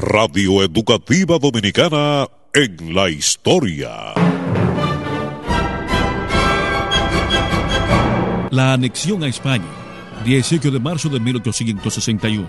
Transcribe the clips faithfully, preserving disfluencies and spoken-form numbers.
Radio Educativa Dominicana en la historia. La anexión a España, dieciocho de marzo de mil ochocientos sesenta y uno.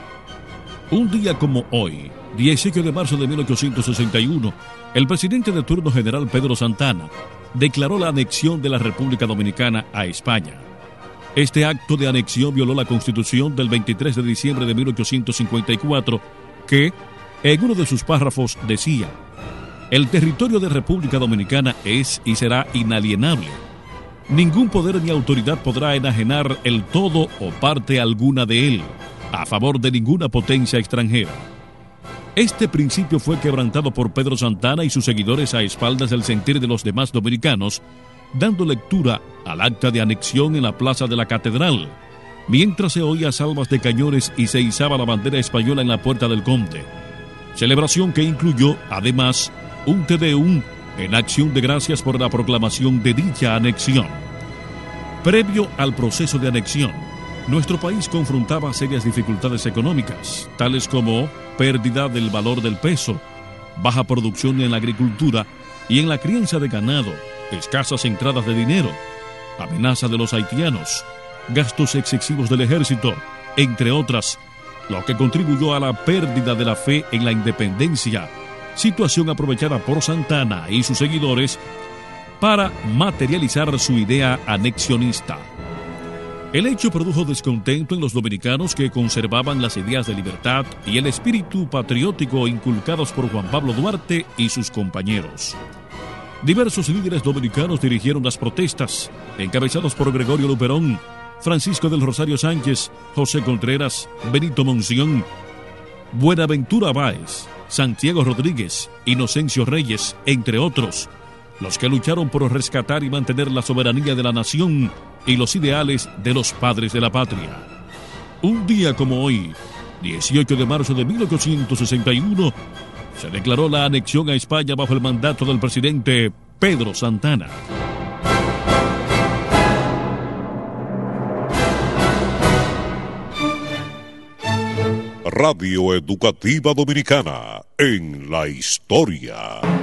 Un día como hoy, dieciocho de marzo de mil ochocientos sesenta y uno, el presidente de turno general Pedro Santana declaró la anexión de la República Dominicana a España. Este acto de anexión violó la Constitución del veintitrés de diciembre de mil ochocientos cincuenta y cuatro, que, en uno de sus párrafos, decía: el territorio de República Dominicana es y será inalienable. Ningún poder ni autoridad podrá enajenar el todo o parte alguna de él, a favor de ninguna potencia extranjera. Este principio fue quebrantado por Pedro Santana y sus seguidores a espaldas del sentir de los demás dominicanos, dando lectura al acta de anexión en la plaza de la Catedral, mientras se oía salvas de cañones y se izaba la bandera española en la Puerta del Conde. Celebración que incluyó, además, un Te Deum en acción de gracias por la proclamación de dicha anexión. Previo al proceso de anexión, nuestro país confrontaba serias dificultades económicas, tales como pérdida del valor del peso, baja producción en la agricultura y en la crianza de ganado, escasas entradas de dinero, amenaza de los haitianos, gastos excesivos del ejército, entre otras, lo que contribuyó a la pérdida de la fe en la independencia, situación aprovechada por Santana y sus seguidores para materializar su idea anexionista. El hecho produjo descontento en los dominicanos que conservaban las ideas de libertad y el espíritu patriótico inculcados por Juan Pablo Duarte y sus compañeros. Diversos líderes dominicanos dirigieron las protestas, encabezados por Gregorio Luperón, Francisco del Rosario Sánchez, José Contreras, Benito Monción, Buenaventura Báez, Santiago Rodríguez, Inocencio Reyes, entre otros, los que lucharon por rescatar y mantener la soberanía de la nación y los ideales de los padres de la patria. Un día como hoy, dieciocho de marzo de mil ochocientos sesenta y uno, se declaró la anexión a España bajo el mandato del presidente Pedro Santana. Radio Educativa Dominicana en la historia.